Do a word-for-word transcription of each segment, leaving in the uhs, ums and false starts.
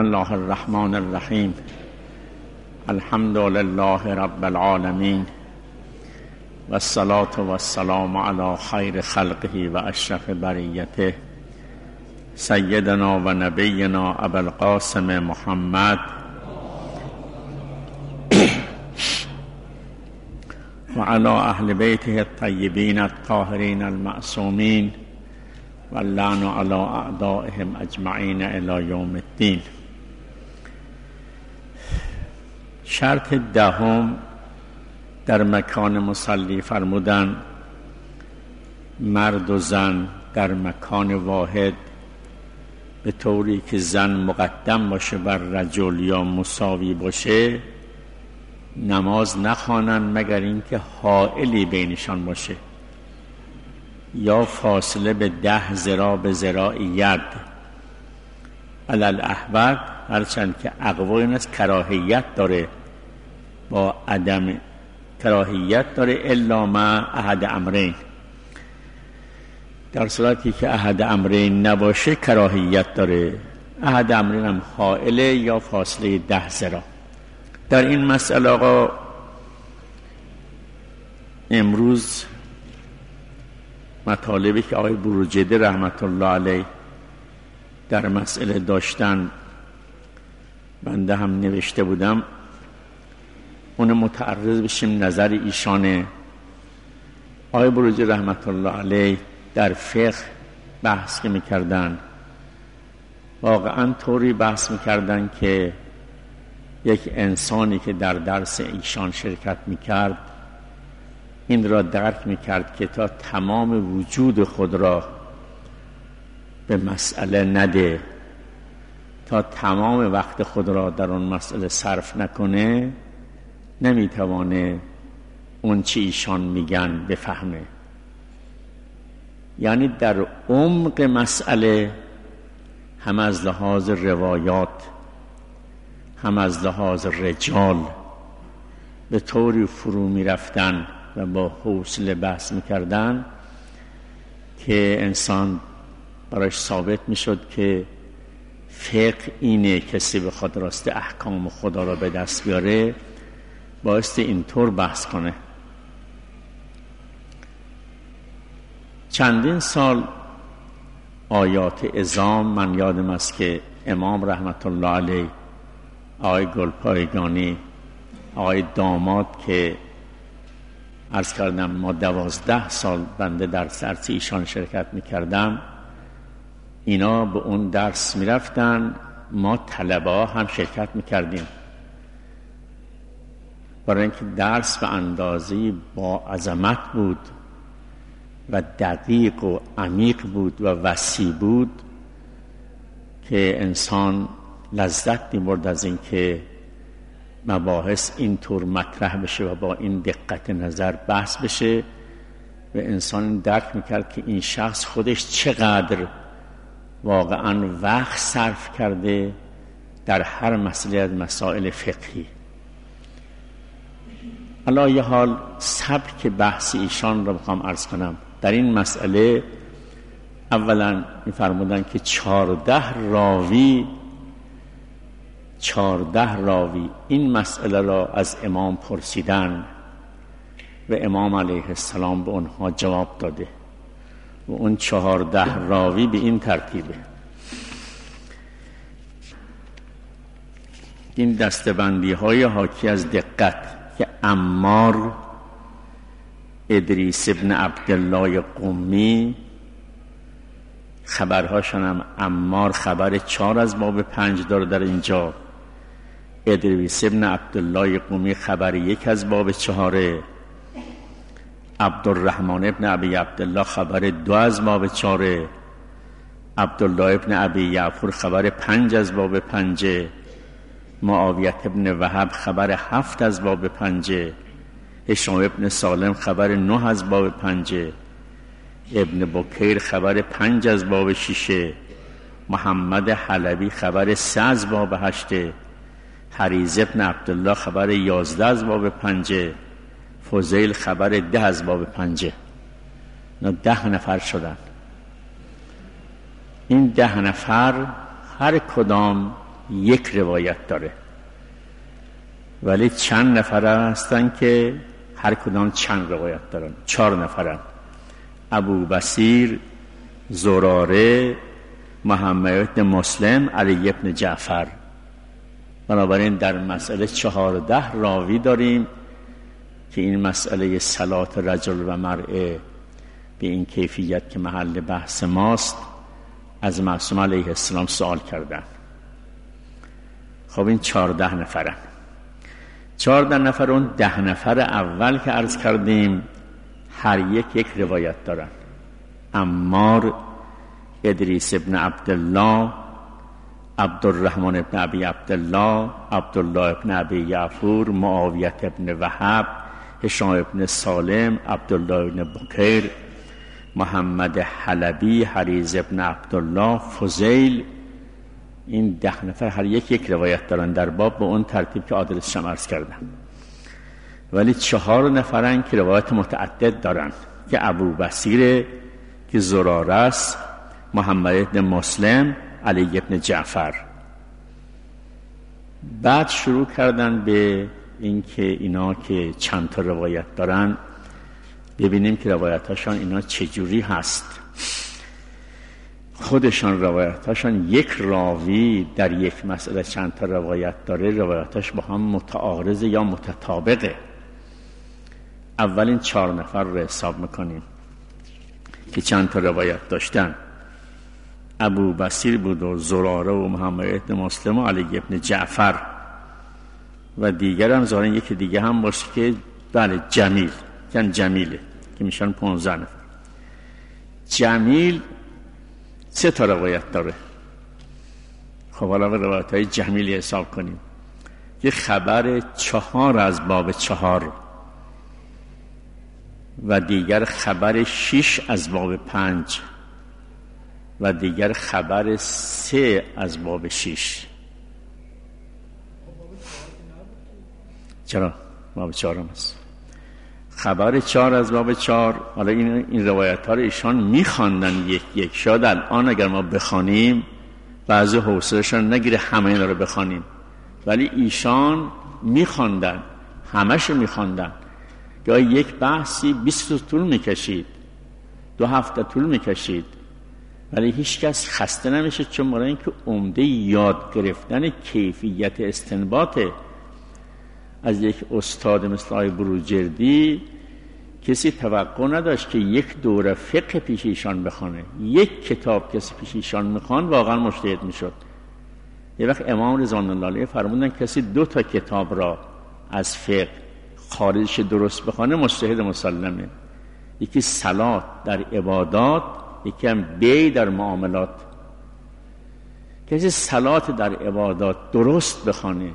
الله الرحمن الرحیم. الحمد لله رب العالمین و الصلاة و السلام علی خیر خلقه و اشرف بریته سیدنا و نبینا ابوالقاسم محمد و علی اهل بیته الطیبین الطاهرین المعصومین و اللعن علی اعدائهم اجمعین الی یوم الدین. شرط دهم در مکان مصلی فرمودن مرد و زن در مکان واحد به طوری که زن مقدم باشه بر رجل یا مساوی باشه نماز نخوانند مگر اینکه حائلی بینشان باشه یا فاصله به ده ذراع به ذراع ید علی الاحوط، هرچند که اقوا این است کراهیت داره، با عدم کراهیت داره الا مع احد امرین، در صورتی که احد امرین نباشه کراهیت داره. احد امرین هم حائله یا فاصله ده ذراع. در این مسئله آقا امروز مطالبی که آقای بروجردی رحمت الله علیه در مسئله داشتن بنده هم نوشته بودم، اون متعرض بشیم نظر ایشانه. آقای بروجردی رحمت الله علیه در فقه بحث که میکردن واقعا طوری بحث میکردن که یک انسانی که در درس ایشان شرکت میکرد این را درک میکرد که تا تمام وجود خود را به مسئله نده، تا تمام وقت خود را در اون مسئله صرف نکنه نمیتوانه اون چی ایشان میگن بفهمه. یعنی در عمق مسئله هم از لحاظ روایات هم از لحاظ رجال به طوری فرو می رفتن و با حوصله بحث می کردن که انسان براش ثابت می شد که فقه اینه کسی به خود راست احکام خدا را به دست بیاره بایستی اینطور بحث کنه. چندین سال آیات عظام من یادم است که امام رحمت الله علیه، آقای گلپایگانی، آقای داماد که عرض کردم ما دوازده سال بنده در درس ایشان شرکت میکردم، اینا به اون درس میرفتن، ما طلبه ها هم شرکت میکردیم، برای اینکه درس به اندازه با عظمت بود و دقیق و عمیق بود و وسیع بود که انسان لذت می‌برد از اینکه مباحث اینطور مطرح بشه و با این دقت نظر بحث بشه و انسان درک میکرد که این شخص خودش چقدر واقعا وقت صرف کرده در هر مسئله از مسائل فقهی. علی یه حال سبک بحث ایشان رو بخوام عرض کنم. در این مسئله اولا می‌فرمودن که چهارده راوی چهارده راوی این مسئله را از امام پرسیدن و امام علیه السلام به اونها جواب داده و اون چهارده راوی به این ترتیبه. این دستبندی های حاکی از دقت که عمار ادریس ابن عبدالله قمی خبرهاشون هم عمار خبر چهار از باب پنج داره، در اینجا ادریس ابن عبدالله قمی خبر یک از باب چهاره، عبدالرحمن ابن ابی عبدالله خبر دو از باب چهاره، عبدالله ابن ابی یعفور خبر پنج از باب پنجه، معاویت ابن وهب خبر هفت از باب پنجه، هشام ابن سالم خبر نه از باب پنجه، ابن بکیر خبر پنج از باب شیشه، محمد حلبی خبر سه از باب هشته، حریز ابن عبدالله خبر یازده از باب پنجه، فضیل خبر ده از باب پنجه. اینا ده نفر شدن. این ده نفر هر کدام یک روایت داره، ولی چند نفر هستن که هر کدام چند روایت دارن. چهار نفرن: ابو بصیر، زراره، محمد بن مسلم، علی بن جعفر. بنابراین در مسئله چهارده راوی داریم که این مسئله صلات رجل و مرأه به این کیفیت که محل بحث ماست از معصوم علیه السلام سوال کردن. خب این چهارده نفرن. چهارده نفر اون ده نفر اول که عرض کردیم هر یک یک روایت دارن: عمار، ادریس ابن عبدالله، عبدالرحمن ابن ابی عبدالله، عبدالله ابن ابی یعفور، معاویت ابن وهب، هشام ابن سالم، عبدالله ابن بکیر، محمد حلبی، حریز ابن عبدالله، فضیل. این ده نفر هر یک یک روایت دارن در باب به اون ترتیب که آدرسش هم عرض کردم. ولی چهار نفرن که روایت متعدد دارن که ابو بصیر که زراره است، محمد بن مسلم، علی بن جعفر. بعد شروع کردن به این که اینا که چند تا روایت دارن ببینیم که روایتاشان اینا چجوری هست. خودشان روایتاشان یک راوی در یک مسئله چند تا روایت داره، روایتاش با هم متعارض یا متطابقه. اولین چهار نفر رو حساب میکنیم که چند تا روایت داشتن. ابو بصیر بود و زراره و محمد بن مسلم و علی بن جعفر و دیگر هم ظاهرا یکی دیگه هم باشه که بله جمیل، یعنی جمیله که میشن پانزده نفر. جمیل سه تا روایت داره. خب حالا به روایت های جمیل حساب کنیم که خبر چهار از باب چهار و دیگر خبر شش از باب پنج و دیگر خبر سه از باب شش. چرا؟ باب چهار هم هست. خبر چهار از باب چهار. حالا این, این روایت ها رو ایشان میخواندن یک یک. شاید الان اگر ما بخوانیم بعضی حوصله‌شان نگیره همه اینا رو بخوانیم، ولی ایشان میخواندن، همش میخواندن. یا یک بحثی بیست روز طول میکشید، دو هفته طول میکشید، ولی هیچ کس خسته نمیشه، چون برای اینکه عمده یاد گرفتن کیفیت استنباطه. از یک استاد مثل آقای بروجردی کسی توقع نداشت که یک دوره فقه پیش ایشان بخونه. یک کتاب کسی پیش ایشان میخوان واقعا مجتهد میشد. یه وقت امام رضوان الله علیه فرمودن کسی دو تا کتاب را از فقه خارجش درست بخونه مجتهد مسلمه. یکی صلات در عبادات، یکی هم بی در معاملات. کسی صلات در عبادات درست بخونه،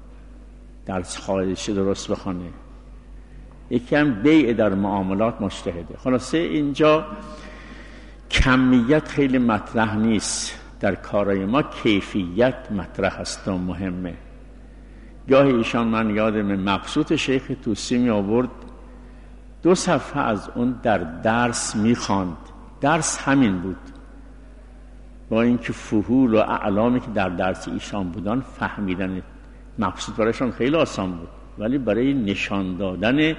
در خارجش درست بخونه، یکی هم بیع در معاملات مجتهده. خلاصه اینجا کمیت خیلی مطرح نیست در کارای ما، کیفیت مطرح است و مهمه. گاهی ایشان من یادم مبسوط شیخ طوسی می آورد، دو صفحه از اون در درس می خواند. درس همین بود، با اینکه فحول و اعلامی که در درس ایشان بودن فهمیدن مقصود برایشان خیلی آسان بود، ولی برای نشان دادن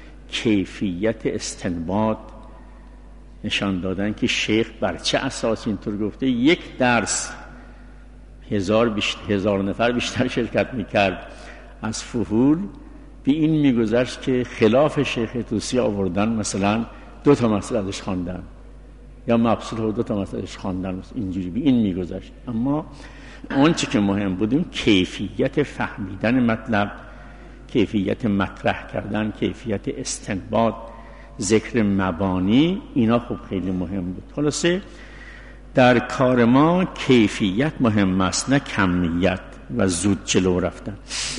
کیفیت استنباط، نشان دادن که شیخ بر چه اساس اینطور گفته، یک درس هزار, بیشتر، هزار نفر بیشتر شرکت میکرد از فحول، به این میگذشت که خلاف شیخ طوسی آوردن، مثلا دو تا مسئله ازش خواندن یا مبسوط رو دو تا مسئله ازش خواندن، اینجوری به این میگذشت. اما اون چی که مهم بود اون کیفیت فهمیدن مطلب، کیفیت مطرح کردن، کیفیت استنباط، ذکر مبانی، اینا خب خیلی مهم بود. خلاصه در کار ما کیفیت مهم است نه کمیت و زود جلو رفتن.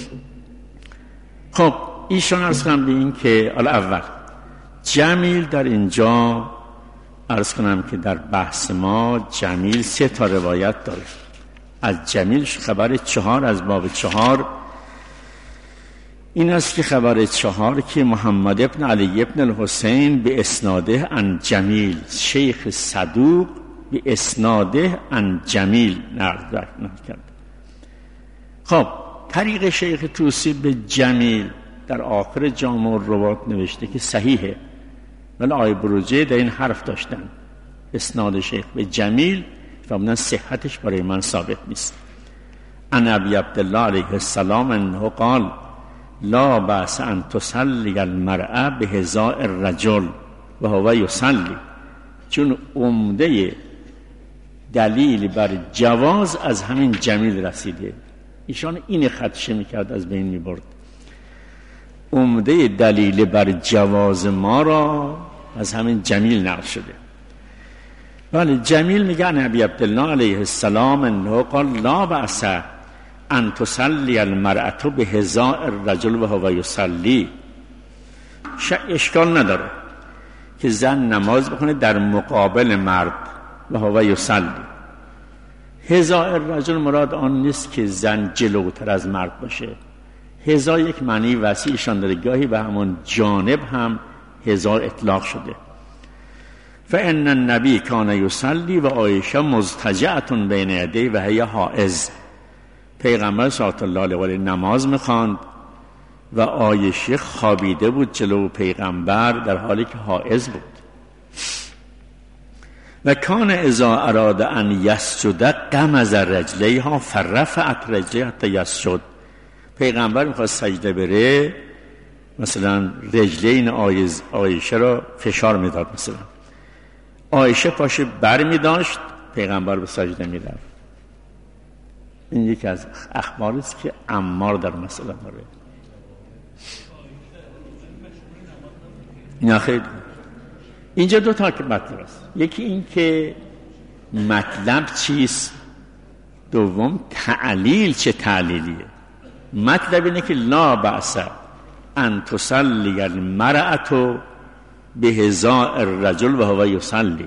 خب ایشان عرض کنم به این که اول جمیل در اینجا عرض کنم که در بحث ما جمیل سه تا روایت داره. از جمیل خبر چهار از باب چهار این است که خبر چهار که محمد ابن علی ابن الحسین به اسناده عن جمیل، شیخ صدوق به اسناده عن جمیل نقل کرد. خب طریق شیخ طوسی به جمیل در آخر جامع الروات نوشته که صحیحه، ولی آقای بروجه در این حرف داشتن اسناد شیخ به جمیل فرمودن صحتش برای من ثابت نیست. ان ابی عبدالله علیه السلام انه قال لا بأس ان تصلی المرأة بحذاء الرجل و هو یصلی، چون عمده دلیل بر جواز از همین جمیل رسیده. ایشان این خدشه میکرد از بین میبرد. عمده دلیل بر جواز ما را از همین جمیل نقل شده. بله جمیل میگه نبی عبدالله علیه السلام انه قال لا بأس ان تصلی المرأة بحذاء الرجل و هو یصلی، اشکال نداره که زن نماز بخونه در مقابل مرد و هو یصلی. حذاء الرجل مراد آن نیست که زن جلوتر از مرد باشه. حذا یک معنی وسیعشان داره، گاهی به همون جانب هم حذا اطلاق شده. فان النبی کان یصلی و عایشه مضطجعة بین یدیه و هی حائض، پیغمبر صلی الله علیه و آله نماز می‌خواند و عایشه خوابیده بود جلو پیغمبر در حالی که حائض بود. و کان اذا اراد ان یسجد غمز رجلیها فرفعت رجلیها حتی یسجد، پیغمبر میخواست سجده بره مثلا رجلین عایشه را فشار میداد، مثلا عایشه پاشه بر میداشت پیغمبر به سجده میرفت. این یکی از اخباری است که عمار در مسئله داره. نه خیلی اینجا دو تا که مطلب است، یکی این که مطلب چیست، دوم تعلیل چه تعلیلیه. مطلب اینه که لا بأس ان تصلی المرأة بحذاء الرجل و هو یصلی،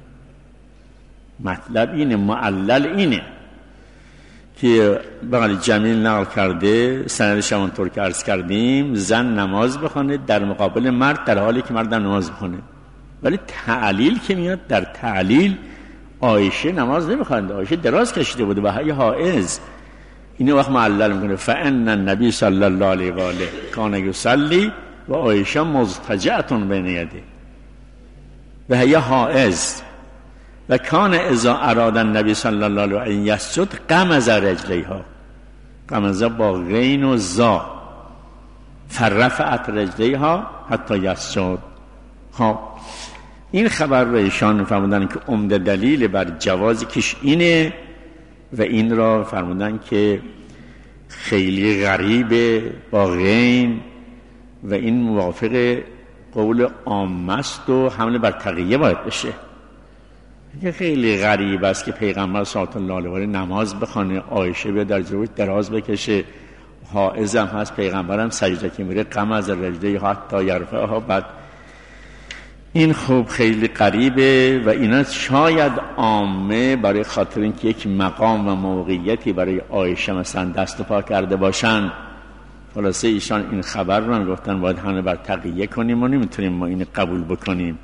مطلب اینه، معلل اینه که بقیل جمیل نقل کرده سندش همونطور که عرض کردیم زن نماز بخونه در مقابل مرد در حالی که مرد نماز بخونه. ولی تعلیل که میاد، در تعلیل عایشه نماز نمیخوانده، عایشه دراز کشیده بوده و هی حائض، اینو وقت معلل میکنه فان النبی صلی الله علیه و آله کان یصلی و عایشه مضطجعة بین یدیه و هی حائض و کان اذا اراد النبی صلی الله علیه و آله یسجد غمز رجلیها، غمز با غین و زا، فرفعت رجلیها حتی یسجد. خب این خبر را ایشان فرمودن که عمده دلیل بر جواز کش اینه و این را فرمودن که خیلی غریبه با غین و این موافق قول عامه است و حمل بر تقیه باید بشه. که خیلی غریب است که پیغمبر صلی الله علیه و آله نماز بخونه، عایشه بیاد در جلوش دراز بکشه، حائض هم هست، پیغمبرم سجده که میره غمز رجلیه حتی یرفعها. بعد این خوب خیلی غریبه و اینا شاید عامه برای خاطر اینکه یک مقام و موقعیتی برای عایشه مثلا دست و پا کرده باشن، خلاصه ایشان این خبر رو گفتن باید همه بر تقیه کنیم و نمیتونیم ما این قبول بکنیم.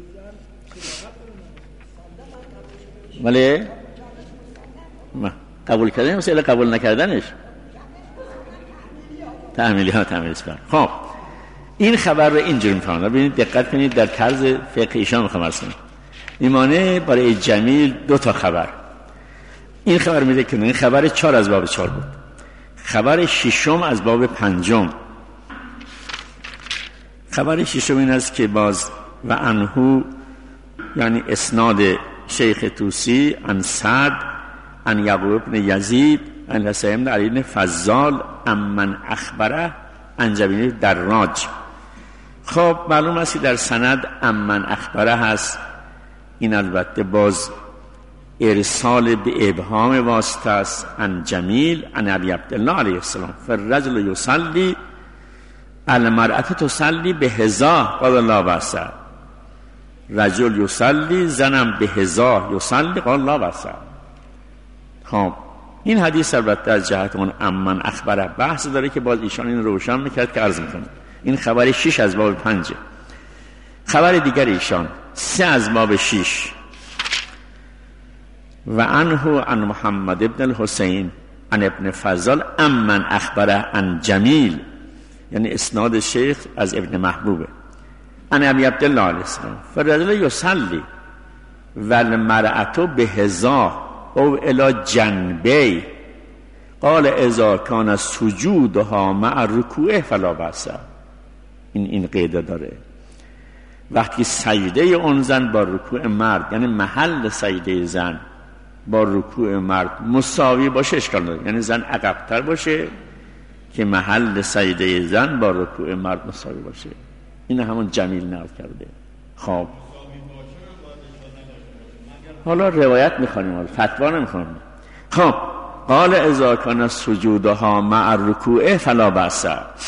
ولی قبول کردن مثلا قبول نکردنش تحمیلی ها تحمیل است. خب این خبر رو اینجوری میفهمن. ببینید دقت کنید در طرز فقه ایشان میخوام ارسم میمانه برای جمیل دو تا خبر. این خبر میده که این خبر چهار از باب چهار بود، خبر ششم از باب پنجم. خبر ششم این است که باز و انهو یعنی اسناد شیخ طوسی ان سعد ان یعقوب بن یزید ان حسین بن علی بن فضال امن اخبره ان جبیر دراج. خب معلوم است که در سند امن اخبره هست، این البته باز ارسال به ابهام واسطه است. ان جمیل ان ابی عبدالله علیه السلام فالرجل یصلی المرأة تصلی به حذا قال الله بأس، رجل یصلی زنم به حذا یصلی قال الله بأس. خب این حدیث البته از جهت اون امن اخبره بحث داره که باز ایشان این روشن میکرد که عرض میکنه. این خبر شش از باب پنجه. خبر دیگر ایشان سه از باب شش و عنه عن محمد ابن الحسین عن ابن فضل امن اخبره عن جمیل، یعنی اسناد شیخ از ابن محبوبه. عن ابی عبدالله علیه السلام فرجل یصلی والمرأة بهزا او الی جنبی قال اذا کان سجودها مع رکوعه فلا بأس. این این قیده داره، وقتی سجده اون زن با رکوع مرد، یعنی محل سجده زن با رکوع مرد مساوی باشه اشکال نداره، یعنی زن عقب‌تر باشه که محل سجده زن با رکوع مرد مساوی باشه. این همون جمیل نقل کرده. خب حالا روایت میخوانیم، حالا فتوا نمیخوانیم. خب قال اذا کان سجودها مع الرکوع فلا بأس،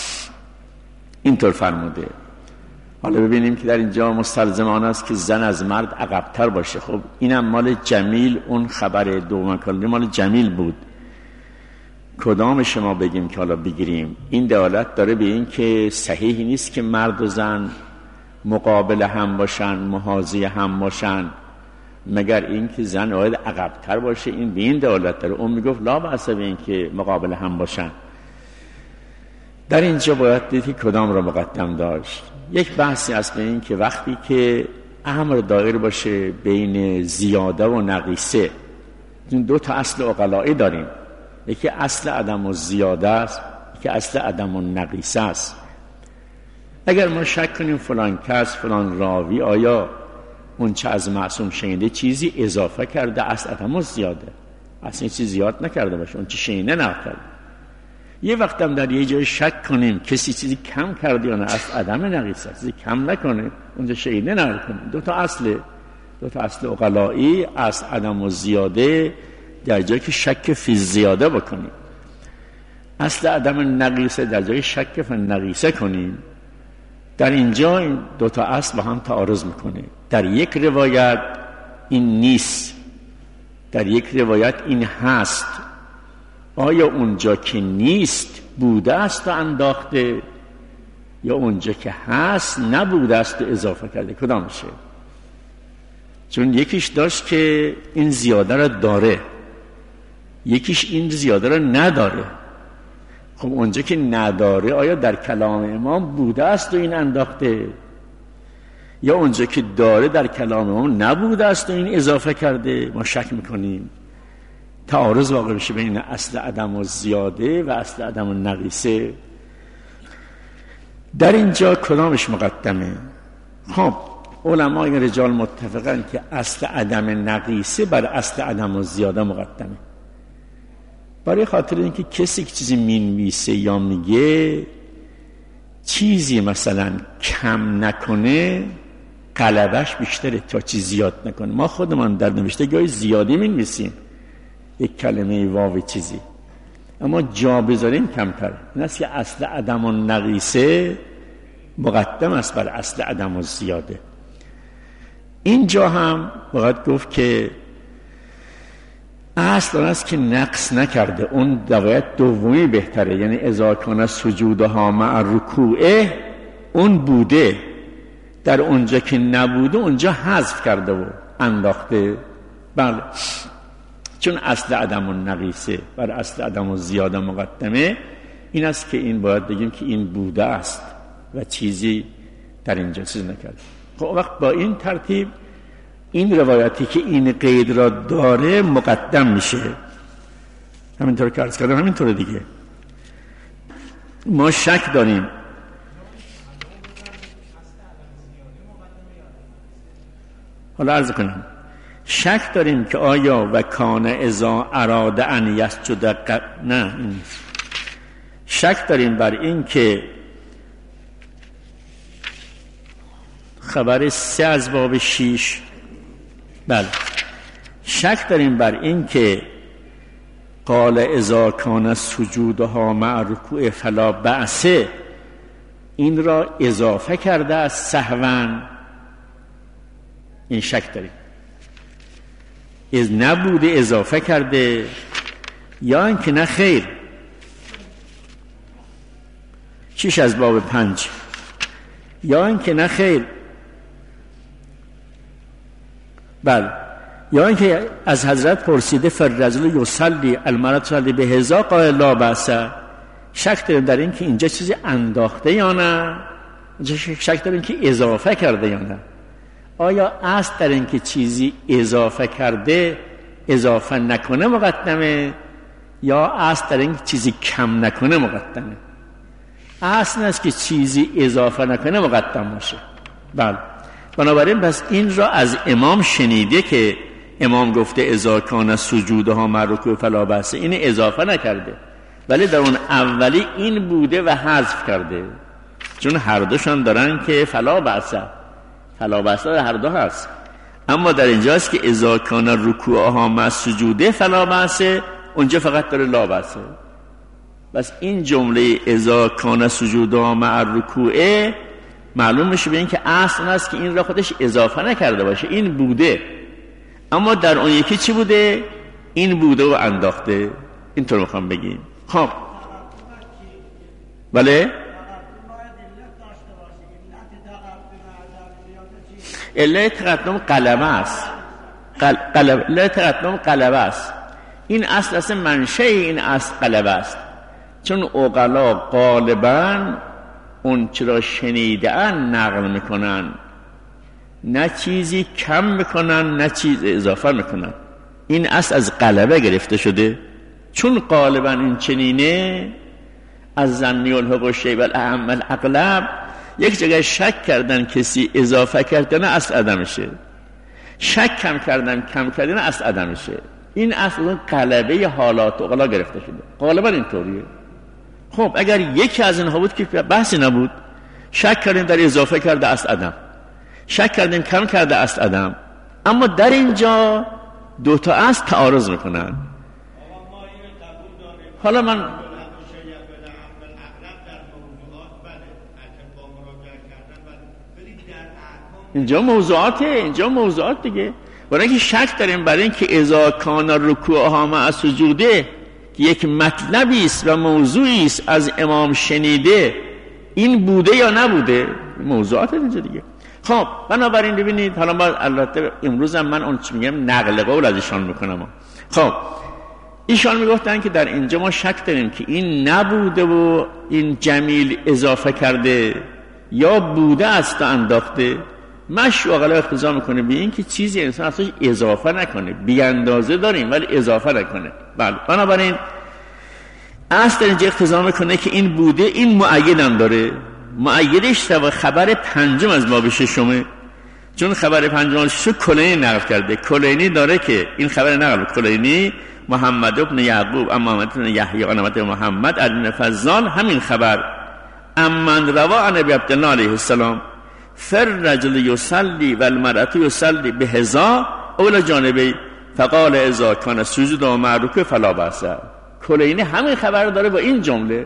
اینطور فرموده. حالا ببینیم که در اینجا مستلزم آن است که زن از مرد عقب‌تر باشه. خب اینم مال جمیل، اون خبر دوم کلی مال جمیل بود. کدام شما بگیم که حالا بگیریم؟ این دلالت داره به این که صحیح نیست که مرد و زن مقابل هم باشن، محاذی هم باشن، مگر این که زن باید عقب‌تر باشه. این به این دلالت داره. اون میگفت لا بأس به این که مقابل هم باشن. در اینجا باید دید که کدام را مقدم داشت. یک بحثی است به این که وقتی که امر دایر باشه بین زیاده و نقیصه، این دو تا اصل عقلائی داریم، یکی اصل عدم و زیاده است، یکی اصل عدم و نقیصه است. اگر ما شک کنیم فلان کس، فلان راوی آیا اون چه از معصوم شنیده چیزی اضافه کرده، اصل عدم و زیاده، اصلا چیزی زیاد نکرده باشه، اون چه شنیده نقل کرده. یه وقت هم در یه جای شک کنیم کسی چیزی کم کرده یا نه، اصل عدم نقیصه، چیزی کم نکنه، اونجا شنیده نقل کنه. دو تا اصل دو تا اصل عقلائی، اصل عدم و زیاده، در جایی که شک فی زیاده بکنیم، اصل عدم نقیصه در جایی شک فی نقیصه کنیم. در اینجا این دو تا اصل با هم تعارض میکنه. در یک روایت این نیست، در یک روایت این هست. آیا اونجا که نیست بوده است و انداخته، یا اونجا که هست نبوده است و اضافه کرده؟ کدامشه؟ چون یکیش داشت که این زیاده را داره، یکیش این زیاده را نداره. خب اونجا که نداره آیا در کلام امام بوده است و این انداخته، یا اونجا که داره در کلام امام نبوده است و این اضافه کرده؟ ما شک میکنیم. تعارض واقع بشه بین اصل عدم و زیاده و اصل عدم و نقیصه. در اینجا کدامش مقدمه؟ خب علمای رجال متفقن که اصل عدم نقیصه بر اصل عدم و زیاده مقدمه، برای خاطر اینکه کسی که چیزی مینویسه یا میگه چیزی مثلا کم نکنه غلبش بیشتره تا چیز زیاد نکنه. ما خودمان در نوشته گاهی زیادی مینویسیم، یک کلمه واو چیزی، اما جا بذاریم کمتر. این است که اصل عدم و نقیصه مقدم است بر اصل عدم و زیاده. اینجا هم باید گفت که اصل آن است که نقص نکرده، اون روایت دومی بهتره، یعنی اذا کان سجودها مع رکوعه، اون بوده، در اونجا که نبوده اونجا حذف کرده و انداخته. بله، چون اصل عدم و نقیصه بر اصل عدم و زیاده مقدمه، این است که این باید بگیم که این بوده است و چیزی در اینجا چیز نکرده. خب وقت با این ترتیب این روایتی که این قید را داره مقدم میشه. همینطور که عرض کردم، همینطور دیگه. ما شک داریم حالا عرض کنم شک داریم که آیا و کان اذا اراد ان یسجد ق... نه شک داریم بر این که خبر سه از باب شیش، بله شک داریم بر این که قال اذا کان سجودها مع رکوع فلا بأس، این را اضافه کرده از سهوا. این شک داریم از نبوده اضافه کرده، یا اینکه نه خیر. شش از باب پنج، یا اینکه نه خیر. بله، یا اینکه از حضرت پرسیده فالرجل یصلی المرأة تصلی بهذا قال لا بأس، شک داریم در این که اینجا چیزی انداخته یا نه، شک داریم که اضافه کرده یا نه. آیا اصل در این که چیزی اضافه کرده اضافه نکنه مقدمه، یا اصل در این که چیزی کم نکنه مقدمه؟ اصل است که چیزی اضافه نکنه مقدم باشه. بله، بنابراین پس این را از امام شنیده که امام گفته اذا کان سجودها مع رکوع فلا بأس، این اضافه نکرده، ولی در اون اولی این بوده و حذف کرده، چون هر دوشان دارن که فلا بأس، فلا بأس در هر دو هست. اما در اینجاست که اذا کان رکوعها مع سجوده فلا بأس، اونجا فقط داره لا بأس. بس این جمله اذا کان سجودها مع رکوع معلوم میشه به این که اصل است که این را خودش اضافه نکرده باشه، این بوده. اما در اون یکی چی بوده؟ این بوده و انداخته. اینطور میخوام بگیم. خب بله، علت تقدم قلبه است. قلب علت تقدم قلبه است. این اصل اصل منشه این اصل قلبه است، چون عقلا غالباً اون چرا شنیدن نقل میکنن، نه چیزی کم میکنن نه چیز اضافه میکنن. این اصل از غلبه گرفته شده، چون غالبا این چنینه از ظنی الحق و شیء والاهم الاغلب یک جگه شک کردن کسی اضافه کردن اصل عدمشه، شک کم کردن کم کردن اصل عدمشه. این اصل غلبه حالات عقلا گرفته شده، غالبا اینطوریه. خب اگر یکی از اینها بود که بحثی نبود، شک کردیم در اضافه کرده اصل عدم، شک کردیم کم کرده اصل عدم. اما در اینجا دو تا اصل تعارض میکنن. حالا من اینجا موضوعاته، اینجا موضوعات دیگه. برای اینکه شک داریم برای اینکه اذا کان رکوعها مع سجوده که یک مطلبی است و موضوعی است از امام شنیده، این بوده یا نبوده، موضوعات اینجا دیگه. خب بنابراین ببینید، حالا ما البته امروز هم من اون چی میگم نقل قول از ایشان میکنم. خب ایشان میگفتن که در اینجا ما شک داریم که این نبوده و این جمیل اضافه کرده، یا بوده است و انداخته. مشروع اقلا اقتضا میکنه به این که چیزی انسان اصلاش اضافه نکنه، بی اندازه داریم ولی اضافه نکنه. بله، بنابراین اصل اینجا اقتضا میکنه که این بوده، این مؤید هم داره. مؤیدش تا خبر پنجم از باب ششمه، چون خبر پنجم از ششم کلینی نقل کرده. کلینی داره که این خبر نقل کلینی محمد ابن یعقوب اما محمد ابن یحیی قنمت محمد ابن فضال همین خبر امن روا عن ابی عبدالله علیه السلام فر رجل یصلی و المرأة یصلی بهذا اول جانبی فقال اذا کان سجود و معروف فلا بأس. کلینی همین خبر داره با این جمله.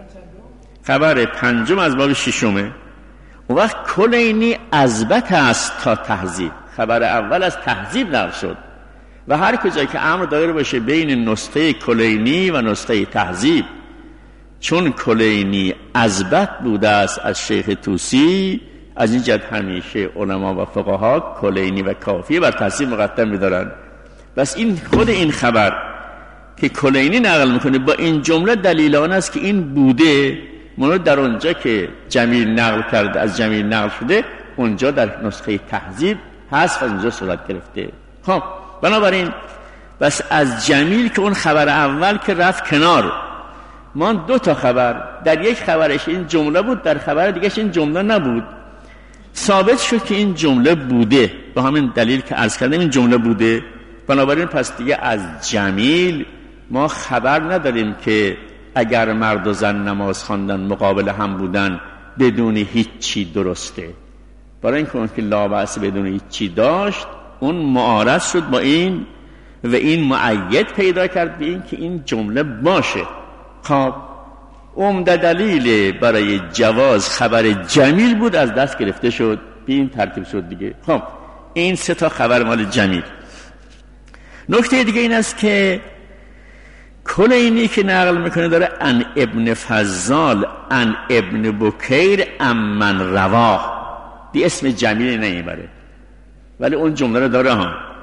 خبر پنجم از باب ششمه. اون وقت کلینی اثبت است تا تهذیب، خبر اول از تهذیب نقل شد و هر کجا که امر دایر باشه بین نسخه کلینی و نسخه تهذیب، چون کلینی اثبت بوده است از شیخ طوسی، از این جهت همیشه علما و فقها کلینی و کافی بر تهذیب مقدم می‌دارن. بس این خود این خبر که کلینی نقل میکنه با این جمله دلیل آن است که این بوده، منو در اونجا که جمیل نقل کرده از جمیل نقل شده، اونجا در نسخه تهذیب هست و اونجا صورت گرفته. خب بنابراین بس از جمیل که اون خبر اول که رفت کنار، ما دو تا خبر، در یک خبرش این جمله بود، در خبر دیگهش این جمله نبود. ثابت شد که این جمله بوده، با همین دلیل که عرض کردم این جمله بوده. بنابراین پس دیگه از جمیل ما خبر نداریم که اگر مرد و زن نماز خواندن مقابل هم بودن بدون هیچ چی درسته. برای اینکه اون که لا بأس بدون هیچ چی داشت، اون معارض شد با این و این مؤید پیدا کرد به این که این جمله باشه. خب عمده دلیل برای جواز خبر جمیل بود، از دست گرفته شد، به این ترتیب شد دیگه. خب این سه تا خبر مال جمیل. نکته دیگه این است که کلینی که نقل میکنه داره ان ابن فضال ان ابن بکیر امن رواه، دی اسم جمیل نمیبره ولی اون جمله رو داره ها.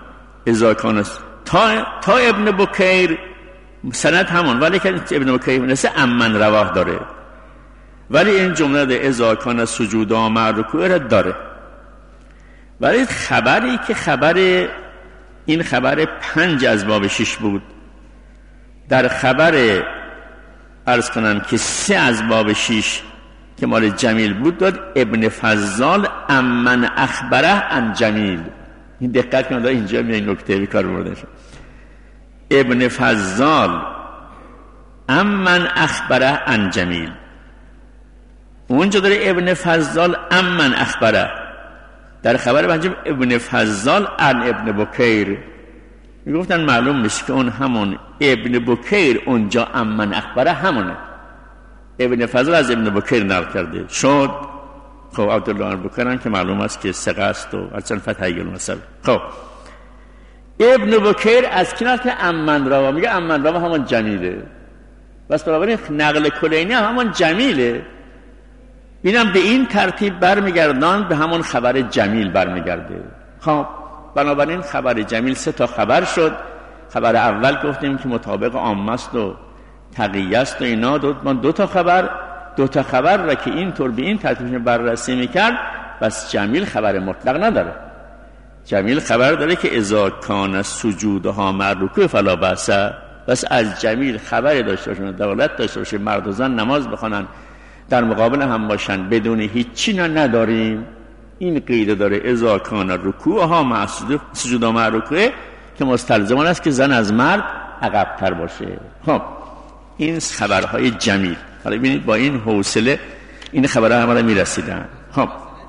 اذا کان تا تا ابن بکیر سند همون، ولی که ابن بکیر نسه امن رواه داره، ولی این جمله ده اذا کان سجود و مع رکوع را داره. ولی خبری که خبر این خبر پنج از باب شش بود، در خبر عرض کنم که سه از باب شش که مال جمیل بود داد ابن فضال امن اخبره عن جمیل. این دقت کنید اینجا می این نکته به کار برده شد. ابن فضال امن اخبره عن جمیل، اونجا داره ابن فضال امن اخبره، در خبر پنجم ابن فضال عن ابن بکیر. میگفتن معلوم میشه که اون همون ابن بکیر اونجا امن اخبره همونه، ابن فضل از ابن بکیر نقل کرده شد. خب عبدالله ابن بکیر هم که معلوم است که ثقه است و اصلا فتحی المصب. خب ابن بکیر از کی نقل که امن روا، میگه امن روا همون جمیله، بس بنابراین نقل کلینی هم همون جمیله. اینم به این ترتیب برمیگردان به همون خبر جمیل برمیگرده. خب بنابراین خبر جمیل سه تا خبر شد. خبر اول گفتیم که مطابق عامه است و تقیه است و اینا، دو, دو تا خبر دو تا خبر را که اینطور به این ترتیب بررسی میکرد. بس جمیل خبر مطلق نداره، جمیل خبر داره که اذا کان سجودها مع رکوع فلا بأس. بس از جمیل خبر داشته باشن، دولت داشته باشه، مرد و زن نماز بخونن، در مقابل هم باشن، بدون هیچی نه نداریم. این قیده داره اذا کان رکوعها مع سجودها مع رکوع، که مستلزم است که زن از مرد عقب‌تر باشه. خب این خبرهای جمیل. حالا ببینید با این حوصله این خبرها همه را میرسیدن. خب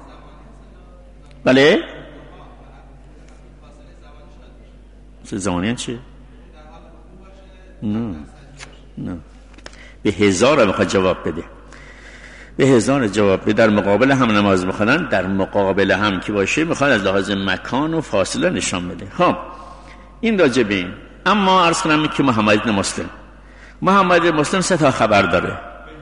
بله زمانی چه؟ نه نه به هزار میخواد جواب بده، به هزار جواب بده. در مقابل هم نماز میخوانن، در مقابل هم که باشه میخواد از لحاظ مکان و فاصله نشان بده. خب این راجع به این. اما عرض کنم که محمد بن مسلم محمد بن مسلم سه تا خبر داره.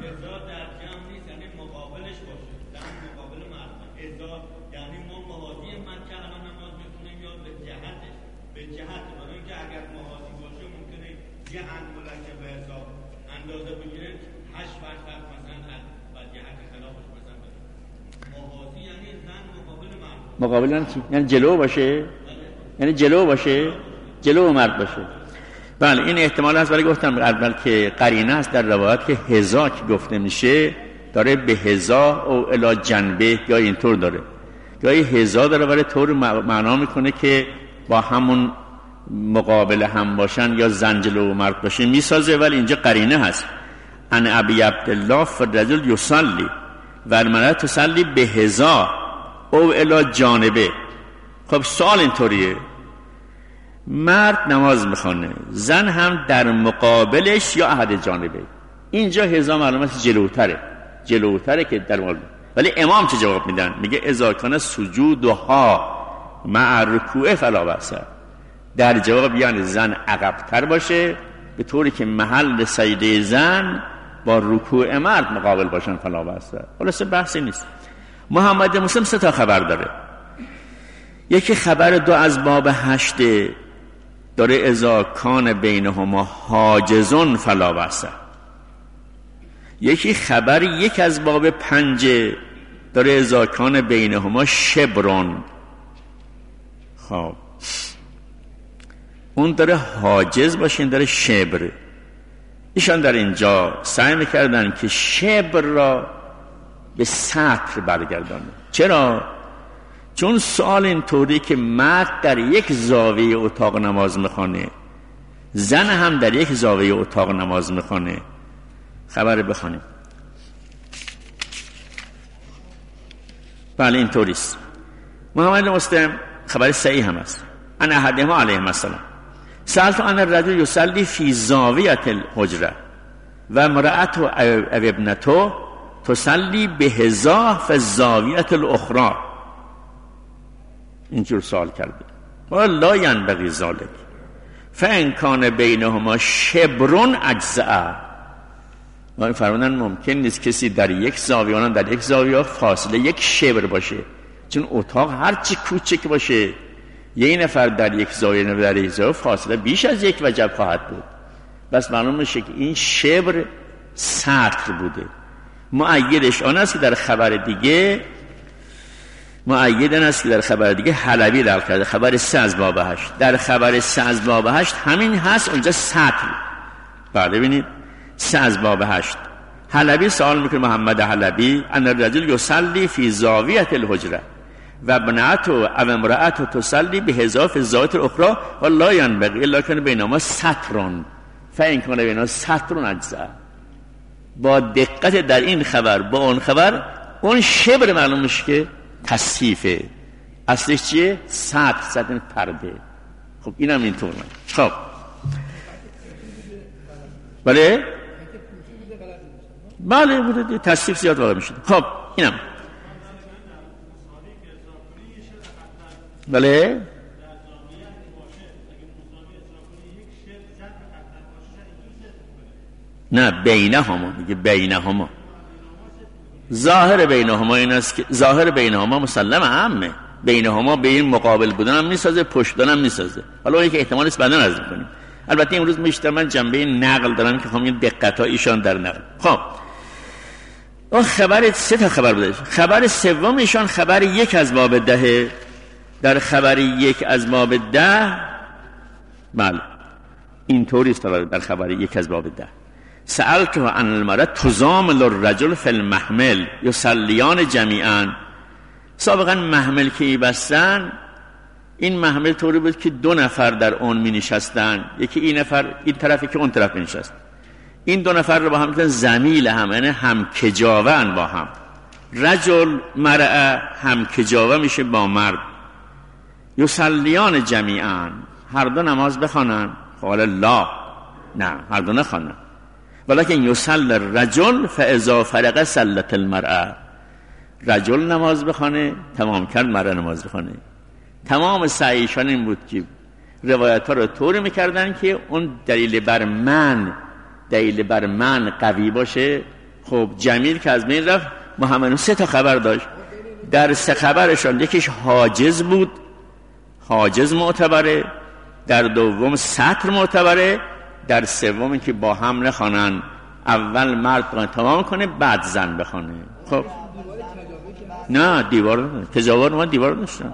مقابل یعنی چی؟ یعنی جلو باشه، یعنی جلو باشه، جلو مرد باشه. بله این احتمال هست، ولی گفتم اول که قرینه است در روایت که هزا که گفته میشه داره به هزا او الی جنبه یا اینطور داره، یا هزا داره ولی طور معنا میکنه که با همون مقابل هم باشن یا زن جلو مرد باشه میسازه. ولی اینجا قرینه هست ان ابی عبدالله فالرجل یصلی و المرأة تصلی به هزا او الی جانبه. خب سوال اینطوریه، مرد نماز میخونه، زن هم در مقابلش یا احد جانبه. اینجا هزا معلومات جلوتره، جلوتره که در مقابل. ولی امام چه جواب میدن؟ میگه اذا کان سجودها مع رکوع فلا بأس. در جواب یعنی زن عقب‌تر باشه به طوری که محل سجده زن با رکوع مرد مقابل باشن فلا بأس. خلاصه بحثی نیست. محمد مسلم سه تا خبر داره. یکی خبر دو از باب هشت داره اذا کان بینهما حاجزون فلا بأس. یکی خبر یک از باب پنج داره اذا کان بینهما شبرون. خب اون داره حاجز باشه، این داره شبر. ایشان در اینجا سعی میکردن که شبر را به سطر برگردانه. چرا؟ چون سوال اینطوری که مرد در یک زاویه اتاق نماز میخوانه، زن هم در یک زاویه اتاق نماز میخوانه. خبر بخونیم. بله اینطوریست. محمد مسلم خبر صحیح هم است. ان احدهما علیه السلام سألت عن الرجل یصلی فی زاویه الحجره و امرأته او ابنته تصلی به هزا فی الزاویه الاخرى. اینجور سوال کرده. ولا ینبغی ذلک فان کان بینهما شبرون اجزاء. ما فرمودن ممکن نیست کسی در یک زاویه اونم در یک زاویه فاصله یک شبر باشه، چون اتاق هر چی کوچک باشه یک نفر در یک زاویه و در یک زاویه فاصله بیش از یک وجب خواهد بود. بس معلوم میشه که این شبر سطر بوده. مؤیدش آن است که در خبر دیگه مؤید است که در خبر دیگه حلبی نقل کرده، خبر سه از باب هشت. در خبر سه از باب هشت همین هست، اونجا سطر. بله ببینید سه از باب هشت. حلبی سوال میکنه محمد حلبی ان الرجل یصلی فی زاویه الحجره و ابنته و امرأته تصلی بحذاف الزاویه الاخرى و لا ينبغي الا کان بینهما ستر فان کان بینهما ستر اجزاء. با دقت در این خبر با اون خبر اون شبر معلوم میشه که تصحیفه. اصلش چیه؟ سطر، سطر پرده. خب اینم اینطور من. خب بله بله بوده تصحیف زیاد واقع میشه. خب اینم بله نه بینهما میگه بینهما. ظاهر بینهما این است که ظاهر بینهما مسلم عامه، بینهما به این مقابل بودن هم نیسازه، پشت دادن هم نیسازه. حالا اون یک احتمال است بعدا عرض می‌کنیم. البته امروز بیشتر من جنبه نقل دارم که خواهم این دقت‌ها ایشان در نقل. خب اون خبر سه تا خبر بوده. خبر سوم ایشان خبر یک از باب ده. در خبر یک از باب ده بله اینطوری است. در خبر یک از باب ده سألت عن المرأة تزامل الرجل فی المحمل یصلیان جمیعا. سابقا محمل که بستن، این محمل طوری بود که دو نفر در اون می نشستن، یکی این نفر این طرفی که اون طرف می نشست. این دو نفر رو با هم میگن زمیل هم، یعنی هم کجاون با هم. رجل مرأة هم کجاوه میشه با مرد. یصلیان جمیعا، هر دو نماز بخوانن. قال لا، نه هر دو نخوانن. ولکن یصلی الرجل فاذا فرغ صلت المرأة. رجل نماز بخونه، تمام کرد مرأة نماز بخونه. تمام سعیشان این بود که روایت ها رو طوری میکردن که اون دلیل بر من دلیل بر من قوی باشه. خب جمیل که از بین رفت، محمد سه تا خبر داشت. در سه خبرشان یکیش حاجز بود، حاجز معتبره. در دوم سطر معتبره. در سوم که با هم نخوانن، اول مرد تمام کنه بعد زن بخونه. خب نه دیوار تجاور ما دیوار داشتن.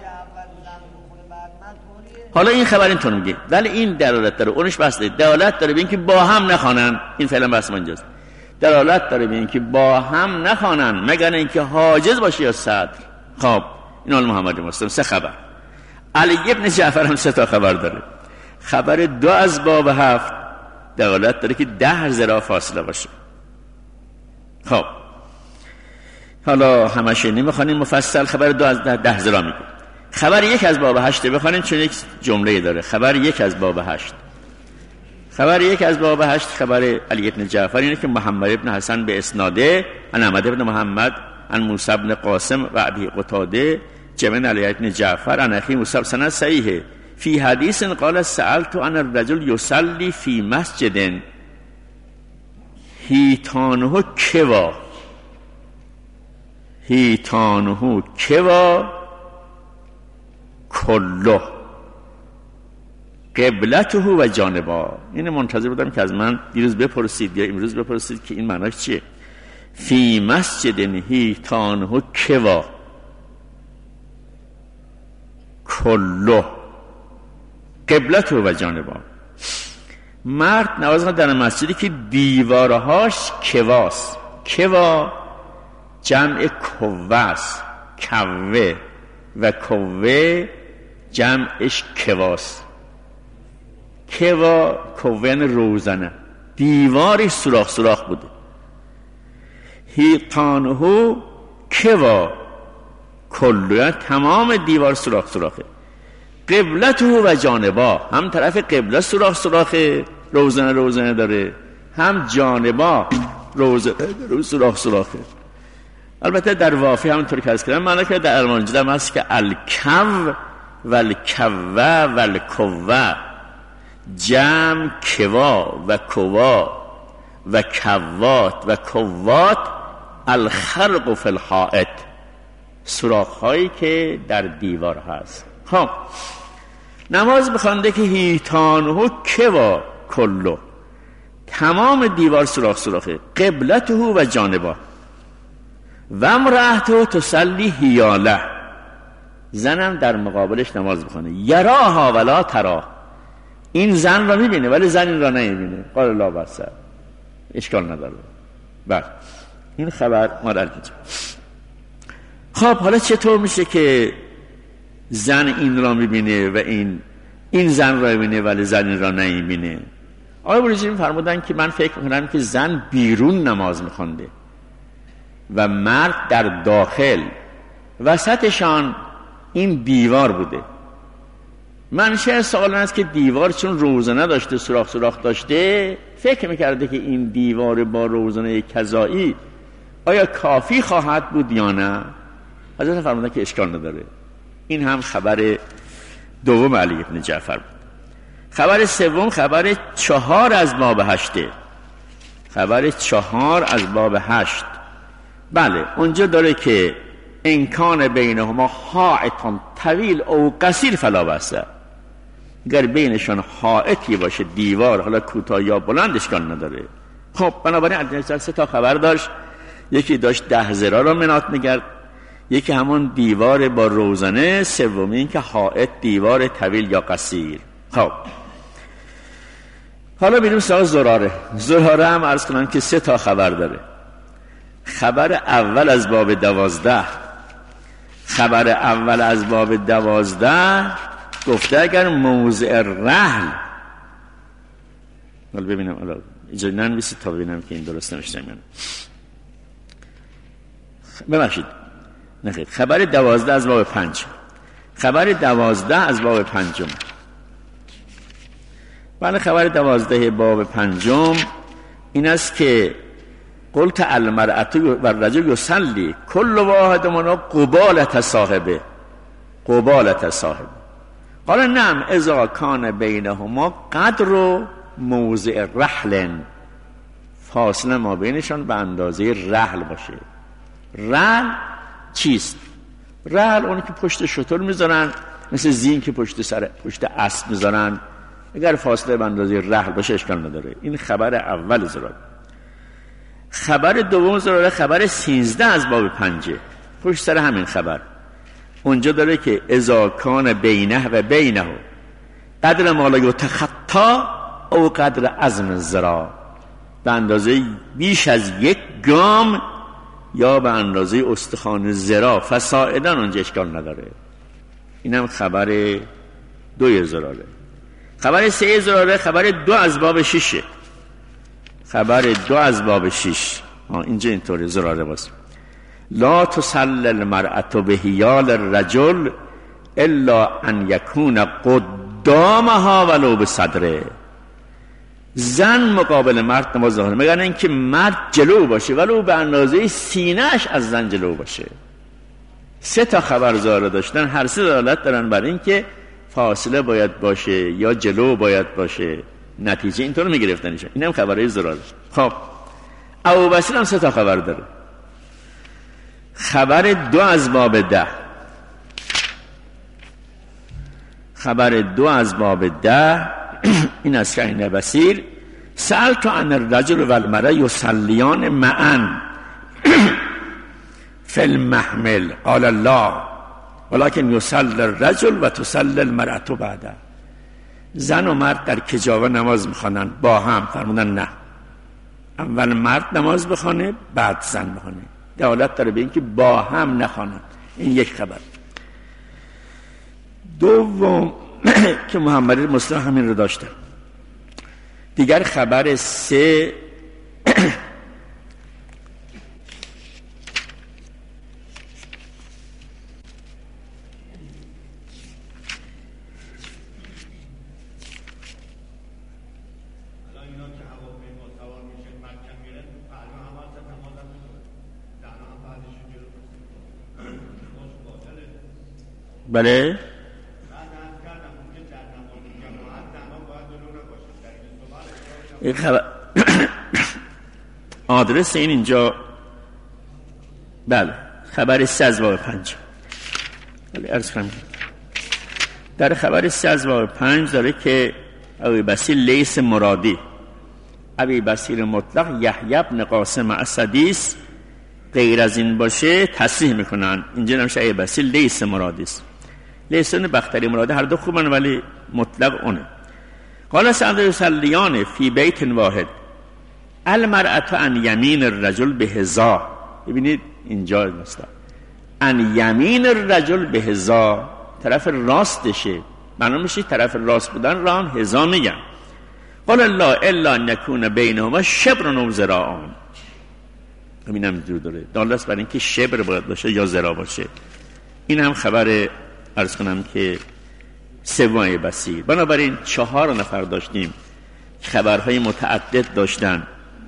حالا این خبر اینطور میگه، ولی این دلالت داره، اونش بسته دلالت داره به این که با هم نخوانن. این فعلا بس منجاست. دلالت داره به این که با هم نخوانن مگر اینکه حاجز باشه یا صدر. خب این آل محمد مسلم سه خبر. علی ابن جعفر هم سه تا خبر داره. خبر دو از باب هفت دلالت داره که ده ذراع فاصله باشه. خب حالا همش نمیخوانیم مفصل، خبر دو از ده, ده ذراع میگه. خبر یک از باب هشت بخوانیم چون یک جمله داره. خبر یک از باب هشت خبر یک از باب هشت خبر علی ابن جعفر اینه که محمد ابن حسن به اسناده عن احمد ابن محمد عن موسی ابن قاسم و ابی قتاده جمع علی ابن جعفر عن اخی موسی سند صحیحه فی حدیث قال سألت عن الرجل یصلی فی مسجد هیتانه کوا هیتانه کوا کله قبلته و جانبا. این منتظر بودم که از من دیروز بپرسید یا امروز بپرسید که این معناش چیه. فی مسجد هیتانه کوا کله قبلته و جانبا. مرد نماز می‌خواند در مسجدی که دیوارهاش کواست. کوا جمع کوه است، کوه، و کوه جمعش کواست. کوا کوهن روزنه، دیواری سوراخ سوراخ بوده. هیتانه کوا کلویا تمام دیوار سوراخ سوراخه. قبلته و جانبا، هم طرف قبله سوراخ سوراخه، روزنه روزنه داره، هم جانبا روزنه سوراخ سوراخه. البته در وافی همونطور که از کردم معنی که در المانجی هم هست که الکو و الکوه و الکوه جمع کوا و کوا و کوات و کوات الخرق فی الحائط، سوراخ هایی که در دیوار هست. خب نماز بخوانده که هیتانه کوا کلو، تمام دیوار سوراخ سوراخه، قبلته و جانبا و امرأته تصلی حیاله، زنم در مقابلش نماز بخونه، یراها ولا تراه، این زن را میبینه ولی زن این را نمیبینه، قال لا بأس، اشکال نداره. بله این خبر ما در اینجا. خب حالا چطور میشه که زن این را میبینه و این این زن را میبینه ولی زن این را نمیبینه؟ آقای بروجردی فرمودن که من فکر میکنم که زن بیرون نماز میخونده و مرد در داخل، وسطشان این دیوار بوده. منشه سوال است که دیوار چون روزنه داشته، سوراخ سوراخ داشته، فکر میکرده که این دیوار با روزنه کذایی آیا کافی خواهد بود یا نه؟ حضرت فرمودن که اشکال نداره. این هم خبر دوم علی بن جعفر بود. خبر سوم خبر چهار از باب هشته. خبر چهار از باب هشت. بله اونجا داره که انکان بینهما حائط طویل او قصیر فلا بأس، اگر بینشان حائطی باشه، دیوار، حالا کوتاه یا بلند، اشکال نداره. خب بنابراین علی سه تا خبر داشت. یکی داشت ده ذراع را منات میگرد، یکی همون دیوار با روزنه، سومی این که حائط دیوار طویل یا قصیر. خب حالا میریم سراغ زراره. زراره هم عرض کنم که سه تا خبر داره. خبر اول از باب دوازده خبر اول از باب دوازده گفته اگر موضع رحل، حالا ببینم حالا اینجا ننویسید تا ببینم که این درست نوشتم یا نه. ببخشید نخیر، خبر دوازده از باب پنج خبر دوازده از باب پنجم. بله خبر دوازده باب پنجم این است که قلت المرأة و الرجل یصلی کل واحد منهما قبالة صاحبه قبالة صاحبه قال نعم اذا کان بینهما قدر موضع رحل، فاصله ما بینشان به اندازه رحل باشه. رحل چیست؟ رحل اونی که پشت شتر میذارن، مثل زین که پشت سر پشت اسب میذارن، اگر فاصله به اندازه رحل باشه اشکال نداره. این خبر اول زراره. خبر دوم زراره خبر سیزده از باب پنجه، پشت سر همین خبر اونجا داره که اذا کان بینه و بینه قدر ما لا یتخطا او قدر عظم الذراع، به اندازه بیش از یک گام یا به اندازه استخوان ذراع فصاعدا اونجا اشکال نداره. اینم خبر دوی زراره. خبر سه زراره خبر دو از باب شیشه. خبر دو از باب شیش اینجا اینطوری زراره باست. لا تسل المرأة به حیال الرجل الا ان یکون قدامها ولو به صدره، زن مقابل مرد نماز نخونه مگر اینکه مرد جلو باشه ولو به اندازه سینه‌اش از زن جلو باشه. سه تا خبر زاره داشتن، هر سه دلالت دارن بر اینکه فاصله باید باشه یا جلو باید باشه. نتیجه اینطور میگرفتن ایشون. اینم خبرهای زراره. خب ابوبصیر هم سه تا خبر داره. خبر دو از باب ده خبر دو از باب ده این از که این بصیر سألت عن الرجل و المرأة یصلیان معا فی المحمل قال الله ولكن یصلی الرجل و تصلی المرأة بعده. زن و مرد در کجاوه نماز میخوانن با هم؟ فرمودن نه، اول مرد نماز بخونه بعد زن بخونه. دلالت داره به این که با هم نخوانن. این یک خبر. دوم که محمد مسلم همین رو داشتن. دیگر خبر سه بله این خبر آدرس این اینجا. بله خبر سه از باب پنج. بله عرض کنم در خبر سه از باب پنج داره که ابی بصیر لیس مرادی، ابی بصیر مطلق یحیی بن قاسم اسدیس، غیر از این باشه تصریح میکنن. اینجا نمیشه ابی بصیر لیس مرادی است. لیس اون بختری مرادی هر دو خوبن ولی مطلق اونه. قال سعد یصلیان فی بیت واحد المرأة عن یمین الرجل بهزا. ببینید اینجا مثلا ان یمین الرجل بهزا، طرف راستشه، معلوم میشه طرف راست بودن را هم هزا میگن. قال الله الا نکون بینهما شبر و ذراعان. همینم اینجور داره دال است برای اینکه شبر باید باشه یا ذراع باشه. این هم خبر عرض کنم که سوم بصیر. بنابراین چهار نفر داشتیم خبرهای متعدد داشتن.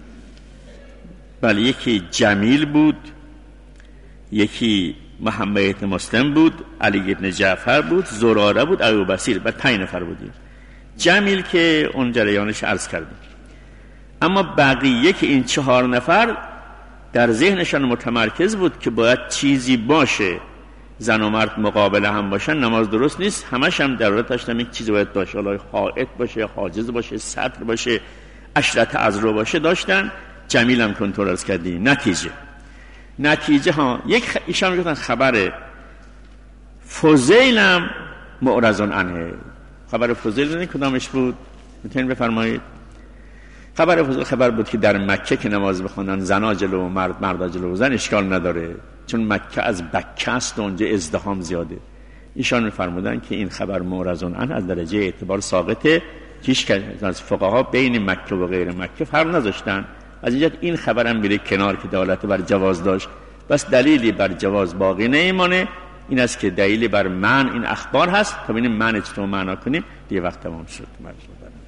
بله، یکی جمیل بود، یکی محمد مسلم بود، علی ابن جعفر بود، زراره بود، ابو بصیر. بعد پنج نفر بودیم. جمیل که اون جریانش عرض کردیم. اما بقیه که این چهار نفر در ذهنشان متمرکز بود که باید چیزی باشه، زن و مرد مقابل هم باشن، نماز درست نیست. همش هم ضرورت داشتن یک چیزی باید داشت، حالا حائط باشه، حاجز باشه، سطر باشه، عشرت عذرا باشه داشتن. جمیل هم کنترل از کردی. نتیجه نتیجه ها یک خ... ایشان میگفتن خبر فضیل هم معرضون عنه. خبر فضیل کدامش بود؟ میتونید بفرمایید؟ خبر فضیل خبر بود که در مکه که نماز بخونن زنا جلو و مرد مرد جلو و زن اشکال نداره، چون مکه از بکه است و اونجا ازدحام زیاده. ایشان میفرمودن که این خبر معرضون عنه از درجه اعتبار ساقطه. هیچ کس از فقها بین مکه و غیر مکه فرق نذاشتن. از اینجا این خبرم میره کنار که دلالت بر جواز داشت. بس دلیلی بر جواز باقی نمیمونه. این است که دلیلی بر من این اخبار هست. تا ببینیم من چطور معنا کنیم. دیگه وقت تمام شد.